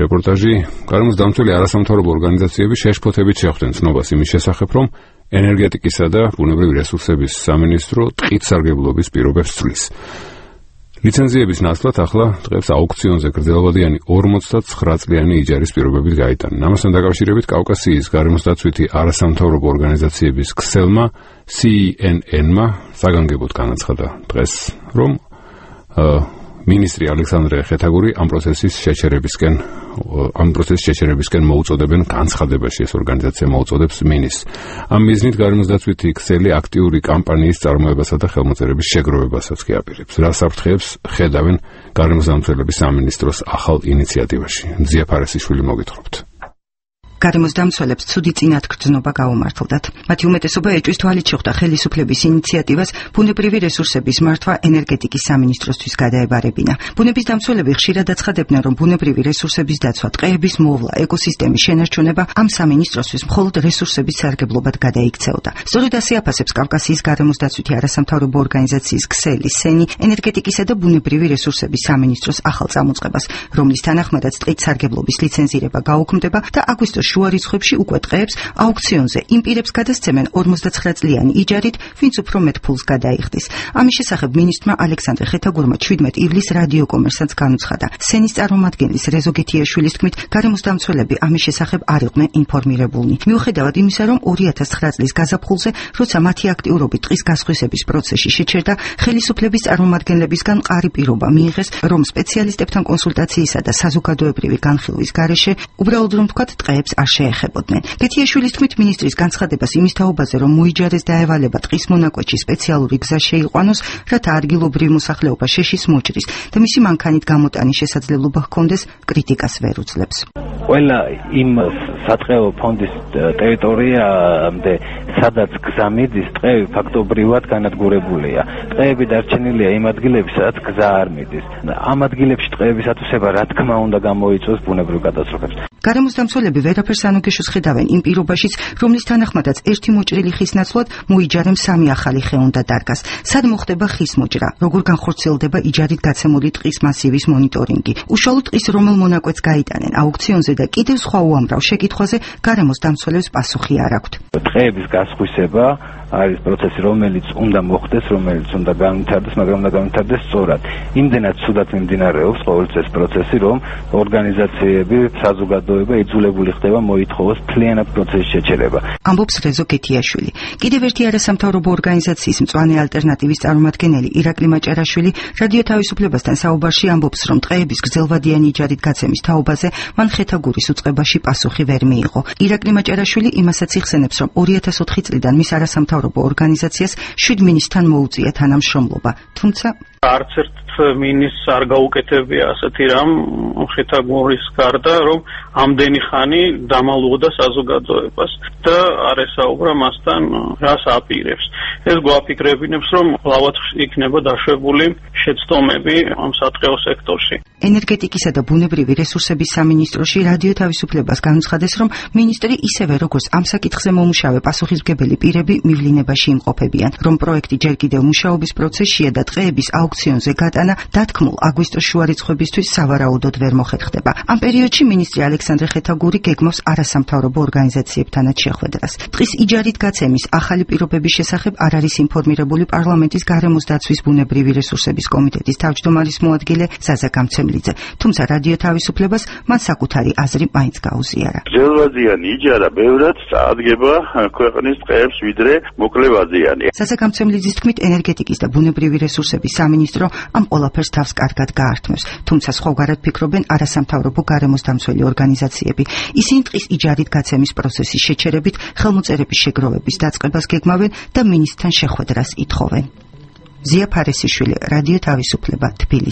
რეპორტაჟი. გარემოსდამცველი არასამთავრობო ორგანიზაციები შეშფოთებით შეხვდნენ ცნობას იმის შესახებ, რომ ენერგეტიკისა და ბუნებრივი რესურსების სამინისტრო ტყით სარგებლობის პირობებს ცვლის. ლიცენზიების ნაცვლად ახლა დღეს აუქციონზე გრძელვადიანი 49 წლიანი იჯარის პირობებით გაიტანენ. ამასთან დაკავშირებით კავკასიის გარემოსდაცვითი არასამთავრობო ორგანიზაციების ქსელმა CNN-მა საგანგებოდ განაცხადა დღეს, რომ მინისტრი ალექსანდრე ხეთაგური ამ პროცესის შეჩერებისკენ მოუწოდებენ განცხადებაში, ეს ორგანიზაცია მოუწოდებს მინისტრს. ამ მიზნით გარემოსდაცვითი ქსელი აქტიური კამპანიის წარმოებასა და ხელმოწერების შეგროვებასაც კი აპირებს. რა საფრთხეებს ხედავენ გარემოსდამცველების სამინისტროს ახალ ინიციატივაში? მზია ფარესიშვილი მოგითხრობთ. გარემოსდამცველებს ცუდი წინათგრძნობა გაუმართლდათ. მათი უმეტესობა ეჭვის თვალით შეხვდა ხელისუფლების ინიციატივას ბუნებრივი რესურსების მართვა ენერგეტიკის სამინისტროსთვის გადაებარებინა. ბუნების დამცველები ხშირად აცხადებდნენ, რომ ბუნებრივი რესურსების დაცვა, ტყეების მოვლა, ეკოსისტემის შენარჩუნება ამ სამინისტროსთვის მხოლოდ რესურსების სარგებლობად გადაიქცეოდა. სწორედ ასე აფასებს კავკასიის გარემოსდაცვითი არასამთავრობო ორგანიზაციის ქსელი სენი ენერგეტიკისა და ბუნებრივი რესურსების სამინისტროს ახალ წამოწყებას, რომლის თანახმადაც ტყით სარგებლობის ლიცენზირება გაუქმდება და აგვისტოს შუა რიცხვებში უკვე ტყეებს აუქციონზე იმ პირებს გადასცემენ 59 წლიანი იჯარით, ვინც უფრო მეტ ფულს გადაიხდის. ამის შესახებ მინისტრმა ალექსანდრე ხეთაგურმა 17 ივლისს რადიო კომერსანტს განუცხადა. სენის წარმომადგენლის რეზო გეთიაშვილის თქმით, გარემოსდამცველები ამის შესახებ არ იყვნენ ინფორმირებულნი. მიუხედავად იმისა, რომ 2009 წლის გაზაფხულზე, როცა მათი აქტიურობით ტყის გასხვისების პროცესში შეჩერდა, ხელისუფლების წარმომადგენლებისგან მყარი პირობა მიიღეს, რომ სპეციალისტებთან კონსულტაციისა და საზოგადოებრივი განხილვის გარეშე უბრალოდ რომ თქვათ ტყეებს არ შეეხებოდნენ. გეთიაშვილის თქმით, მინისტრის განცხადებას იმის თაობაზე, რომ მოიჯარეს დაევალება ტყის მონაკვეთში სპეციალური გზა შეიყვანოს, რათა ადგილობრივ მოსახლეობა შეშის მოჭრის და მისი მანქანით გამოტანის შესაძლებლობა ჰქონდეს, კრიტიკას ვერ უძლებს. ყველა იმ სატყეო ფონდის ტერიტორიამდე, სადაც გზა მიდის, ტყეები ფაქტობრივად განადგურებულია. ტყეები დარჩენილია იმ ადგილებში, სადაც გზა არ მიდის. ამ ადგილებში ტყეების ათვისება რა თქმა უნდა გამოიწვევს ბუნებრივ კატასტროფებს. გარემოსდამცველები ვერაფერს ანუგეშოს ხედავენ იმ პირობაშიც, რომლის თანახმადაც ერთი მოჭრილი ხის ნაცვლად მოიჯარემ 3 ახალი ხე უნდა დარგას. სად მოხდება ხის მოჭრა? როგორ განხორციელდება იჯარით გაცემული ტყის მასივის მონიტორინგი? უშუალოდ ტყის რომელ მონაკვეთს გაიტანენ აუქციონზე და კიდევ სხვა უამრავ შეკითხვაზე გარემოსდამცველებს პასუხი არ აქვთ. ტყეების გასხვისება არის პროცესი, რომელიც უნდა მოხდეს, რომელიც უნდა განვითარდეს, მაგრამ უნდა განვითარდეს სწორად. იმდენად ცუდად მიმდინარეობს ყოველთვის ეს პროცესი, რომ ორგანიზაციები, საზოგადოება იძულებული ხდება მოითხოვოს მთლიანად პროცესის შეჩერება. ამბობს რეზო გეთიაშვილი. კიდევ ერთი არასამთავრობო ორგანიზაციის მწვანე ალტერნატივის წარმომადგენელი ირაკლი მაჭარაშვილი რადიო თავისუფლებასთან საუბარში ამბობს, რომ ტყეების გრძელვადიანი იჯარით გაცემის თაობაზე მან ხეთაგურის უწყებაში პასუხი ვერ მიიღო. ირაკლი მაჭარაშვილი იმასაც იხსენებს, რომ 2004 წლიდან მის არასამთავრობო ორგანიზაციას 7 მინისტრთან მოუწია თანამშრომლობა, თუმცა არც ერთ მინისტრს არ გაუკეთებია ასეთი რამ ხეთაგურის გარდა, რომ ამდენი ხანი დამალუღდა საზოგადოებას და არ ესაუბრა მასთან რას აპირებს. ეს გვაფიქრებინებს, რომ ლავად იქნება დაშვებული შეცდომები ამ სატყეო სექტორში. ენერგეტიკისა და ბუნებრივი რესურსების სამინისტროში რადიო თავისუფლებას განუცხადეს, რომ მინისტრი ისევე როგორც ამ საკითხზე მომუშავე პასუხისმგებელი პირები მივლინებაში იმყოფებიან, რომ პროექტი ჯერ კიდევ მუშაობის პროცესშია და ტყეების აუქციონზე გატანა დათქმულ აგვისტოს შუა რიცხვებისთვის სავარაუდოდ ვერ მოხერხდება. ამ პერიოდში მინისტრი ალექსანდრე ხეთაგური გეგმავს არასამთავრობო ორგანიზაციებთანაც შეხვედრას. ტყის იჯარით გაცემის ახალი პირობების შესახებ არ არის ინფორმირებული პარლამენტის გარემოსდაცვის ბუნებრივი რესურსების კომიტეტის თავმჯდომარის მოადგილე ზაზა გამცემლიძე, თუმცა რადიო თავისუფლებას მან საკუთარი აზრი მაინც გაუზიარა. გრძელვადიანი იჯარა ბევრად წაადგება ქვეყნის ტყეებს ვიდრე მოკლევადიანი. ზაზა გამცემლიძის თქმით, ენერგეტიკის და ბუნებრივი რესურსების სამინისტრო ამ ყველაფერს თავს კარგად გაართმევს, თუმცა სხვაგვარად ფიქრობენ არასამთავრობო გარემოსდამცველი ორგანიზაციები. ისინი ტყის იჯარით გაცემის პროცესის შეჩერებით ხელმოწერების შეგროვების დაწყებას გეგმავენ და მინისტრთან შეხვედრას ითხოვენ. მზია ფარესიშვილი, რადიო თავისუფლება, თბილისი.